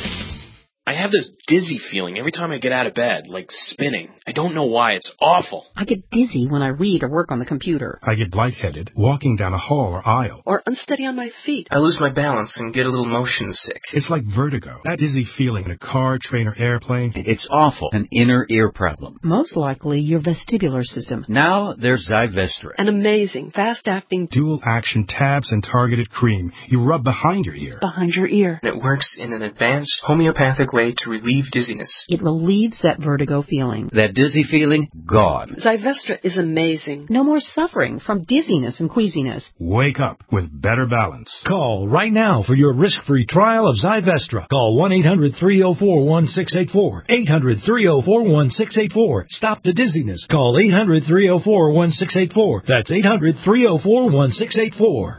I have this dizzy feeling every time I get out of bed, like spinning. I don't know why. It's awful. I get dizzy when I read or work on the computer. I get lightheaded walking down a hall or aisle. Or unsteady on my feet. I lose my balance and get a little motion sick. It's like vertigo. That dizzy feeling in a car, train, or airplane. It's awful. An inner ear problem. Most likely your vestibular system. Now there's Zyvestra. An amazing, fast-acting, dual-action tabs and targeted cream. You rub behind your ear. Behind your ear. And it works in an advanced homeopathic way to relieve dizziness. It relieves that vertigo feeling. That dizzy feeling, gone. Zyvestra is amazing. No more suffering from dizziness and queasiness. Wake up with better balance. Call right now for your risk-free trial of Zyvestra. Call one eight hundred, three oh four, one six eight four. eight hundred, three oh four, one six eight four. Stop the dizziness. Call eight hundred, three oh four, one six eight four. That's eight hundred, three oh four, one six eight four.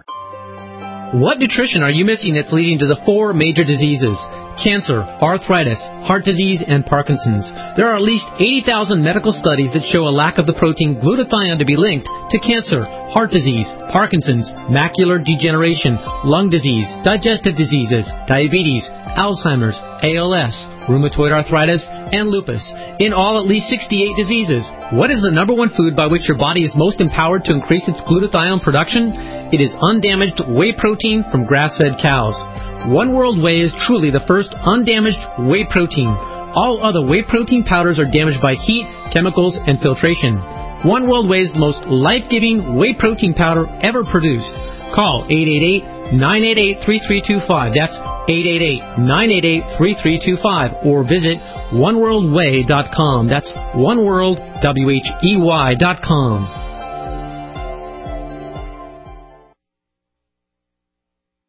What nutrition are you missing that's leading to the four major diseases? Cancer, arthritis, heart disease, and Parkinson's. There are at least eighty thousand medical studies that show a lack of the protein glutathione to be linked to cancer, heart disease, Parkinson's, macular degeneration, lung disease, digestive diseases, diabetes, Alzheimer's, A L S, rheumatoid arthritis, and lupus. In all, at least sixty-eight diseases. What is the number one food by which your body is most empowered to increase its glutathione production? It is undamaged whey protein from grass-fed cows. One World Whey is truly the first undamaged whey protein. All other whey protein powders are damaged by heat, chemicals, and filtration. One World Whey is the most life-giving whey protein powder ever produced. Call eight eight eight, nine eight eight, three three two five. That's eight eight eight, nine eight eight, three three two five. Or visit one world whey dot com. That's oneworld, W H E Y dot com.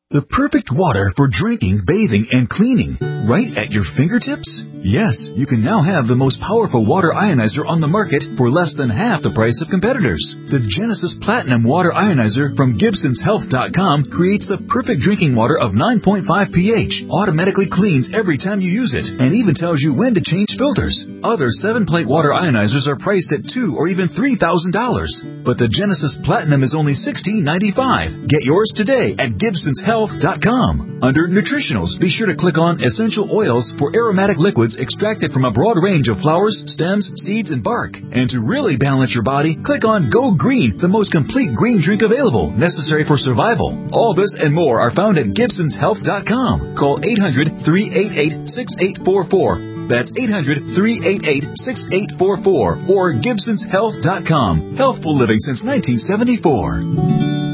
The perfect water for drinking, bathing, and cleaning. Right at your fingertips? Yes, you can now have the most powerful water ionizer on the market for less than half the price of competitors. The Genesis Platinum Water Ionizer from Gibsons Health dot com creates the perfect drinking water of nine point five pH, automatically cleans every time you use it, and even tells you when to change filters. Other seven-plate water ionizers are priced at two thousand dollars or even three thousand dollars. But the Genesis Platinum is only sixteen ninety-five. Get yours today at Gibsons Health dot com. Under Nutritionals, be sure to click on Essential Oils for aromatic liquids extracted from a broad range of flowers, stems, seeds, and bark. And to really balance your body, click on Go Green, the most complete green drink available, necessary for survival. All this and more are found at Gibsons Health dot com. Call eight hundred, three eight eight, six eight four four. That's eight hundred, three eight eight, six eight four four or Gibsons Health dot com. Healthful living since nineteen seventy-four.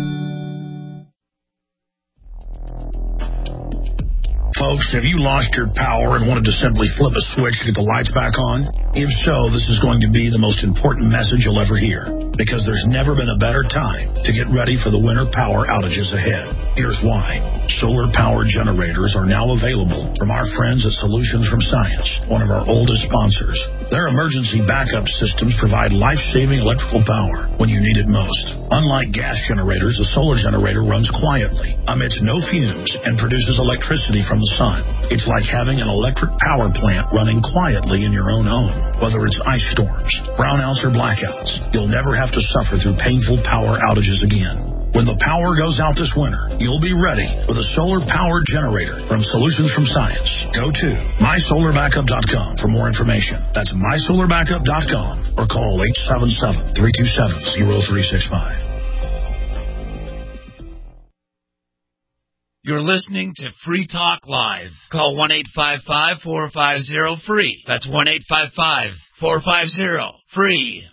Folks, have you lost your power and wanted to simply flip a switch to get the lights back on? If so, this is going to be the most important message you'll ever hear, because there's never been a better time to get ready for the winter power outages ahead. Here's why. Solar power generators are now available from our friends at Solutions from Science, one of our oldest sponsors. Their emergency backup systems provide life-saving electrical power when you need it most. Unlike gas generators, a solar generator runs quietly, emits no fumes, and produces electricity from the sun. It's like having an electric power plant running quietly in your own home. Whether it's ice storms, brownouts, or blackouts, you'll never have to suffer through painful power outages again. When the power goes out this winter, you'll be ready with a solar-powered generator from Solutions from Science. Go to my solar backup dot com for more information. That's my solar backup dot com or call eight seven seven, three two seven, zero three six five. You're listening to Free Talk Live. Call one eight five five, four five zero, free. That's one eight five five, four five zero, free.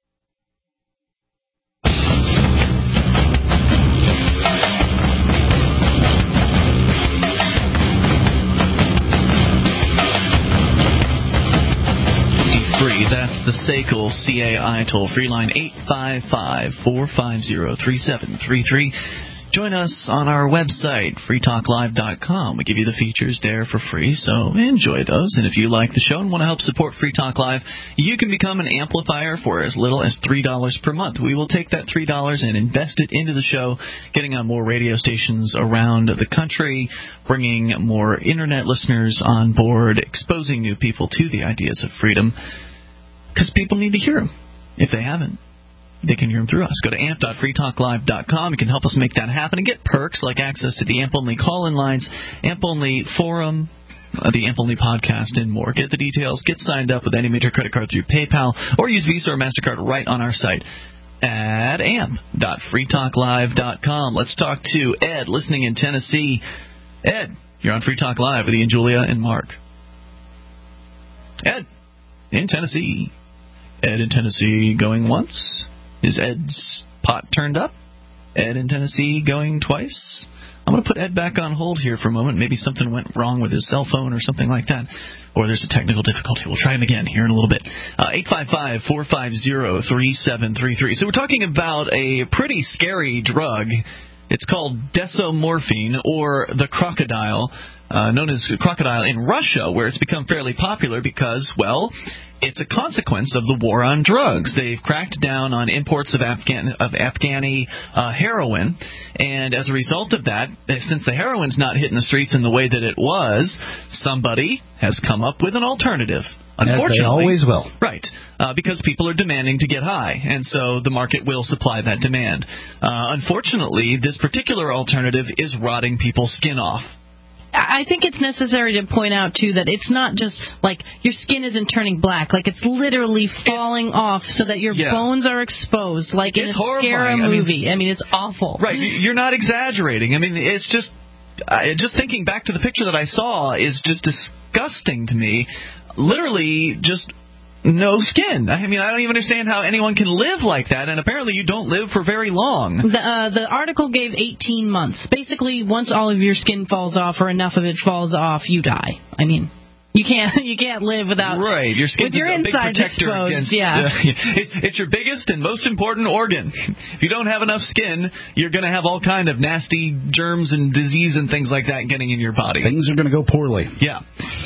Free. That's the S A C L C A I toll-free line, eight five five, four five zero, three seven three three. Join us on our website, free talk live dot com. We give you the features there for free, so enjoy those. And if you like the show and want to help support Free Talk Live, you can become an amplifier for as little as three dollars per month. We will take that three dollars and invest it into the show, getting on more radio stations around the country, bringing more Internet listeners on board, exposing new people to the ideas of freedom, because people need to hear them if they haven't. They can hear them through us. Go to amp dot free talk live dot com. You can help us make that happen and get perks like access to the AMP-only call-in lines, AMP-only forum, uh, the AMP-only podcast, and more. Get the details. Get signed up with any major credit card through PayPal or use Visa or MasterCard right on our site at amp dot free talk live dot com. Let's talk to Ed, listening in Tennessee. Ed, you're on Free Talk Live with Ian, Julia, and Mark. Ed, in Tennessee. Ed in Tennessee going once. Is Ed's pot turned up? Ed in Tennessee going twice? I'm going to put Ed back on hold here for a moment. Maybe something went wrong with his cell phone or something like that. Or there's a technical difficulty. We'll try him again here in a little bit. Uh, eight five five, four five zero, three seven three three. So we're talking about a pretty scary drug. It's called desomorphine, or the crocodile, uh, known as crocodile in Russia, where it's become fairly popular because, well, it's a consequence of the war on drugs. They've cracked down on imports of Afghan of Afghani uh, heroin, and as a result of that, since the heroin's not hitting the streets in the way that it was, somebody has come up with an alternative. Unfortunately, as they always will. Right, uh, because people are demanding to get high, and so the market will supply that demand. Uh, unfortunately, this particular alternative is rotting people's skin off. I think it's necessary to point out, too, that it's not just like your skin isn't turning black. Like, it's literally falling it's, off so that your yeah. bones are exposed, like it's in a scary movie. I mean, I mean, it's awful. Right. You're not exaggerating. I mean, it's just, uh, just thinking back to the picture that I saw is just disgusting to me. Literally just no skin. I mean, I don't even understand how anyone can live like that, and apparently you don't live for very long. The, uh, the article gave eighteen months. Basically, once all of your skin falls off or enough of it falls off, you die. I mean, You can't you can't live without right. Your skin's with your a big insides protector exposed. Against, yeah, uh, it, it's your biggest and most important organ. If you don't have enough skin, you're going to have all kind of nasty germs and disease and things like that getting in your body. Things are going to go poorly. Yeah.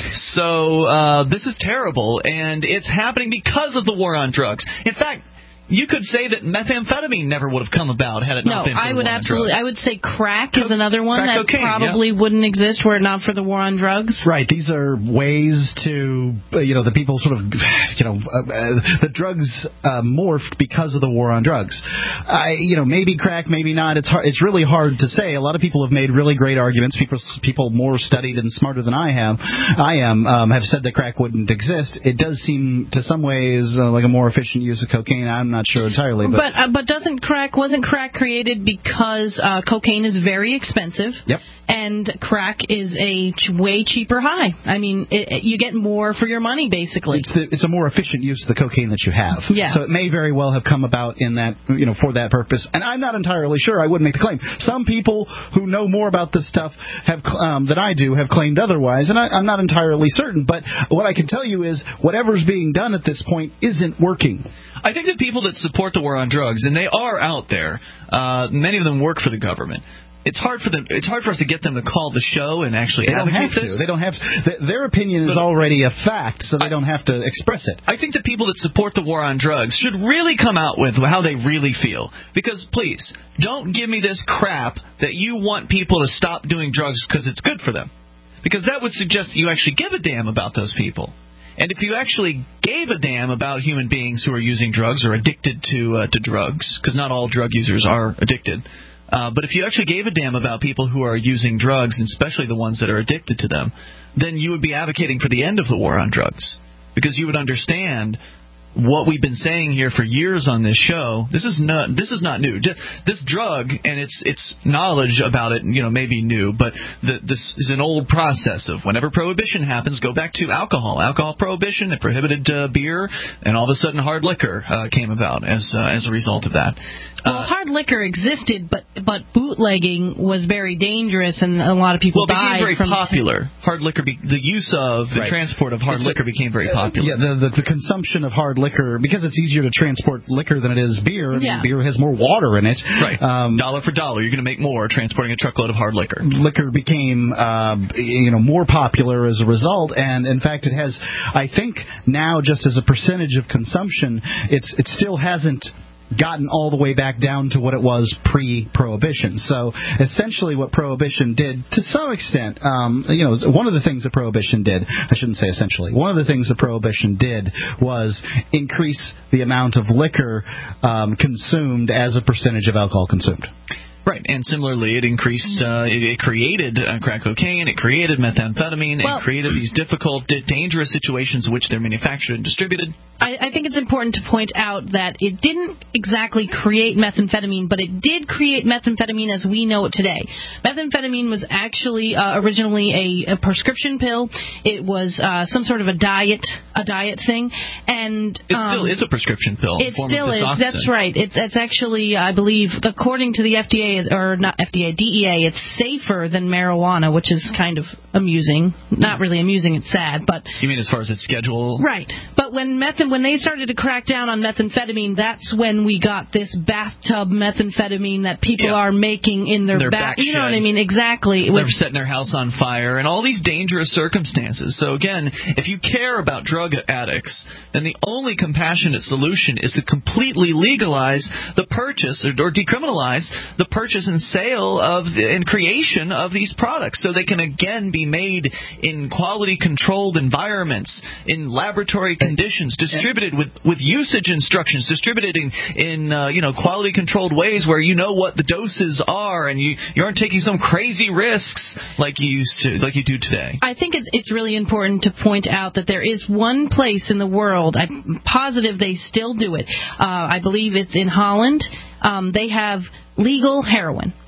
So uh, this is terrible, and it's happening because of the war on drugs. In fact, you could say that methamphetamine never would have come about had it not no, been for I the would war on absolutely. drugs. I would say crack is another one crack that cocaine, probably yeah. wouldn't exist were it not for the war on drugs. Right. These are ways to, uh, you know, the people sort of, you know, uh, uh, the drugs uh, morphed because of the war on drugs. I, you know, maybe crack, maybe not. It's hard, it's really hard to say. A lot of people have made really great arguments. People, people more studied and smarter than I have, I am, um, have said that crack wouldn't exist. It does seem, to some ways, uh, like a more efficient use of cocaine. I'm not sure entirely, but. But uh, but doesn't crack wasn't crack created because uh, cocaine is very expensive? Yep. And crack is a ch- way cheaper high. I mean, it, it, you get more for your money, basically. It's, the, it's a more efficient use of the cocaine that you have. Yeah. So it may very well have come about in that, you know, for that purpose. And I'm not entirely sure. I wouldn't make the claim. Some people who know more about this stuff have um, than I do have claimed otherwise, and I, I'm not entirely certain. But what I can tell you is whatever's being done at this point isn't working. I think the people that support the war on drugs, and they are out there, uh, many of them work for the government. It's hard for them. It's hard for us to get them to call the show and actually they don't advocate have this. To. They don't have to. Their opinion is already a fact, so they don't have to express it. I think the people that support the war on drugs should really come out with how they really feel. Because, please, don't give me this crap that you want people to stop doing drugs because it's good for them. Because that would suggest that you actually give a damn about those people. And if you actually gave a damn about human beings who are using drugs or addicted to uh, to drugs, because not all drug users are addicted, uh, but if you actually gave a damn about people who are using drugs, and especially the ones that are addicted to them, then you would be advocating for the end of the war on drugs. Because you would understand what we've been saying here for years on this show. This is not this is not new. This drug and its its knowledge about it, you know, may be new, but the, this is an old process of whenever prohibition happens. Go back to alcohol, alcohol prohibition. They prohibited uh, beer, and all of a sudden hard liquor uh, came about as uh, as a result of that. Well, uh, hard liquor existed, but but bootlegging was very dangerous, and a lot of people well, died. Well, it became very from popular. Hard liquor, be, the use of and right. transport of hard it's liquor a, became very popular. Yeah, the, the the consumption of hard liquor, because it's easier to transport liquor than it is beer. I mean, yeah. beer has more water in it. Right. Um, dollar for dollar, you're going to make more transporting a truckload of hard liquor. Liquor became, uh, you know, more popular as a result, and in fact, it has. I think now, just as a percentage of consumption, it's it still hasn't gotten all the way back down to what it was pre-Prohibition. So essentially what Prohibition did, to some extent, um, you know, one of the things that Prohibition did, I shouldn't say essentially, one of the things that Prohibition did was increase the amount of liquor um, consumed as a percentage of alcohol consumed. Right, and similarly, it increased, uh, it, it created uh, crack cocaine, it created methamphetamine, well, it created these difficult, dangerous situations in which they're manufactured and distributed. I, I think it's important to point out that it didn't exactly create methamphetamine, but it did create methamphetamine as we know it today. Methamphetamine was actually uh, originally a, a prescription pill. It was uh, some sort of a diet, a diet thing, and it um, still is a prescription pill. It form still of is. That's right. It's it's actually, I believe, according to the F D A. Or not F D A, D E A, it's safer than marijuana, which is kind of amusing. Not really amusing, it's sad, but... You mean as far as its schedule? Right. But when meth- when they started to crack down on methamphetamine, that's when we got this bathtub methamphetamine that people yeah. are making in their, their back... back You know shed. what I mean? Exactly. They're setting their house on fire and all these dangerous circumstances. So again, if you care about drug addicts, then the only compassionate solution is to completely legalize the purchase or, or decriminalize the purchase purchase and sale of the, and creation of these products so they can again be made in quality controlled environments, in laboratory conditions, distributed with, with usage instructions, distributed in, in uh, you know, quality controlled ways where you know what the doses are and you, you aren't taking some crazy risks like you used to, like you do today. I think it's, it's really important to point out that there is one place in the world, I'm positive they still do it. Uh, I believe it's in Holland. Um, they have legal heroin.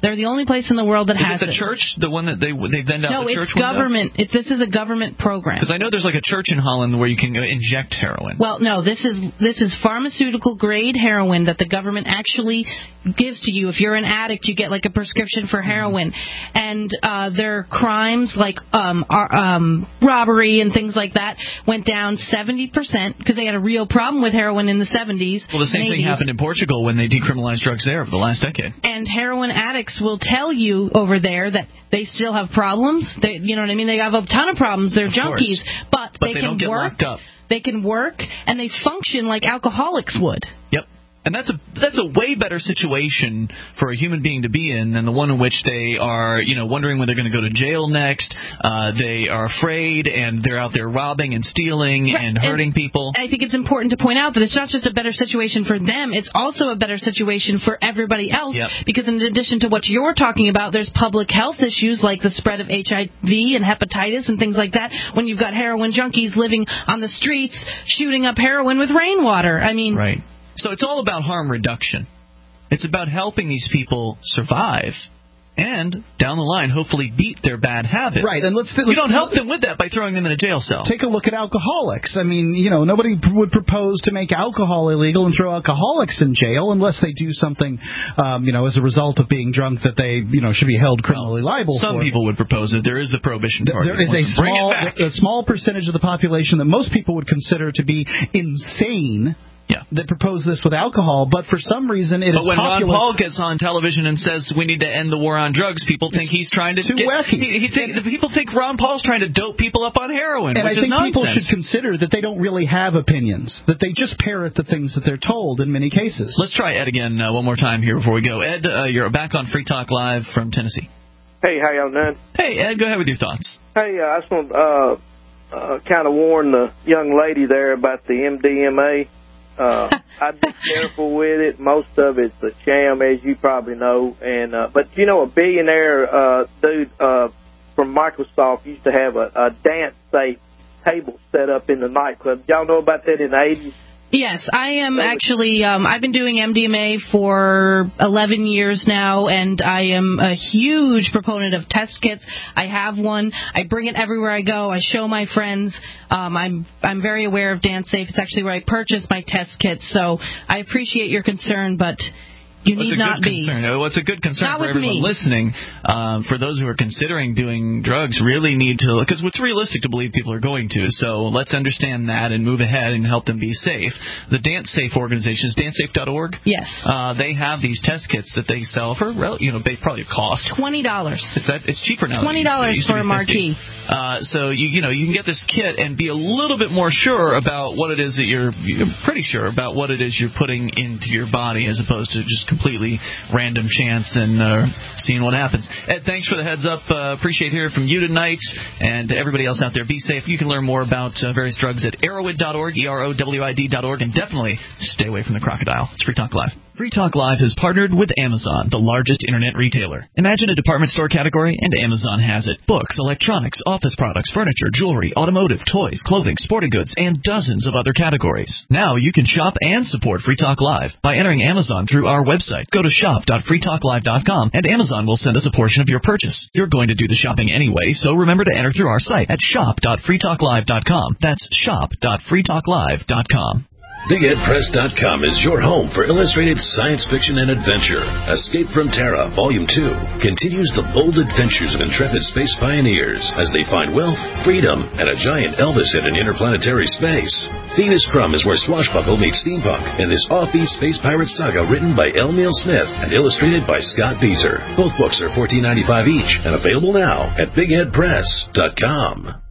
They're the only place in the world that is has it the this. church, the one that they they vend out no, the church it's government. It, this is a government program. Because I know there's like a church in Holland where you can go inject heroin. Well, no, this is this is pharmaceutical grade heroin that the government actually gives to you. If you're an addict, you get like a prescription for heroin. Mm-hmm. And uh, their crimes like um, are, um, robbery and things like that went down seventy percent because they had a real problem with heroin in the seventies. Well, the same thing happened in Portugal when they decriminalized drugs there over the last decade. And heroin addicts will tell you over there that they still have problems. They, you know what I mean? They have a ton of problems. They're of junkies, but, but they, they can don't get work. locked up. They can work and they function like alcoholics would. Yep. And that's a that's a way better situation for a human being to be in than the one in which they are, you know, wondering when they're going to go to jail next. Uh, they are afraid, and they're out there robbing and stealing right. and hurting and people. I think it's important to point out that it's not just a better situation for them, it's also a better situation for everybody else. Yep. Because in addition to what you're talking about, there's public health issues like the spread of H I V and hepatitis and things like that when you've got heroin junkies living on the streets shooting up heroin with rainwater. I mean... Right. So it's all about harm reduction. It's about helping these people survive and, down the line, hopefully beat their bad habits. Right, and let's, let's you don't help them with that by throwing them in a jail cell. Take a look at alcoholics. I mean, you know, nobody would propose to make alcohol illegal and throw alcoholics in jail unless they do something, um, you know, as a result of being drunk that they, you know, should be held criminally well, liable some for. Some people would propose it. There is the Prohibition Party. There is a small, a small percentage of the population that most people would consider to be insane. Yeah. That propose this with alcohol, but for some reason it but is when popular. Ron Paul gets on television and says we need to end the war on drugs, people think he's trying to too get, wacky. He, he think, the people think Ron Paul's trying to dope people up on heroin, and which I think is nonsense. people should consider that they don't really have opinions, that they just parrot the things that they're told in many cases. Let's try Ed again uh, one more time here before we go. Ed, uh, you're back on Free Talk Live from Tennessee. Hey, how y'all doing? Hey, Ed, go ahead with your thoughts. Hey, uh, I just want to uh, uh, kind of warn the young lady there about the M D M A. Uh, I'd be careful with it. Most of it's a sham, as you probably know. And uh, but you know, a billionaire uh, dude uh, from Microsoft used to have a, a dance safe table set up in the nightclub. Y'all know about that in the eighties? Yes, I am actually, um, I've been doing M D M A for eleven years now, and I am a huge proponent of test kits. I have one. I bring it everywhere I go. I show my friends. Um, I'm I'm very aware of DanceSafe. It's actually where I purchase my test kits, so I appreciate your concern, but... You well, need not be. Concern. Well, it's a good concern not for everyone me. listening. Um, for those who are considering doing drugs, really need to, because it's realistic to believe people are going to. So let's understand that and move ahead and help them be safe. The DanceSafe organization is dance safe dot org. Yes. Uh, they have these test kits that they sell for, you know, they probably cost twenty dollars. Is that it's cheaper now? Twenty dollars for a marquee. Uh, so you you know you can get this kit and be a little bit more sure about what it is that you're, you're pretty sure about what it is you're putting into your body as opposed to just completely random chance and uh, seeing what happens. Ed, thanks for the heads up. Uh, appreciate hearing from you tonight, and to everybody else out there. Be safe. You can learn more about uh, various drugs at Erowid dot org, E R O W I D dot org, and definitely stay away from the crocodile. It's Free Talk Live. Free Talk Live has partnered with Amazon, the largest internet retailer. Imagine a department store category, and Amazon has it. Books, electronics, office products, furniture, jewelry, automotive, toys, clothing, sporting goods, and dozens of other categories. Now you can shop and support Free Talk Live by entering Amazon through our website. Go to shop dot free talk live dot com, and Amazon will send us a portion of your purchase. You're going to do the shopping anyway, so remember to enter through our site at shop dot free talk live dot com. That's shop dot free talk live dot com. Big Ed Press dot com is your home for illustrated science fiction and adventure. Escape from Terra, Volume two, continues the bold adventures of intrepid space pioneers as they find wealth, freedom, and a giant Elvis hit in interplanetary space. Venus Crumb is where swashbuckle meets steampunk in this offbeat space pirate saga written by L. Neil Smith and illustrated by Scott Beezer. Both books are fourteen ninety-five each and available now at Big Ed Press dot com.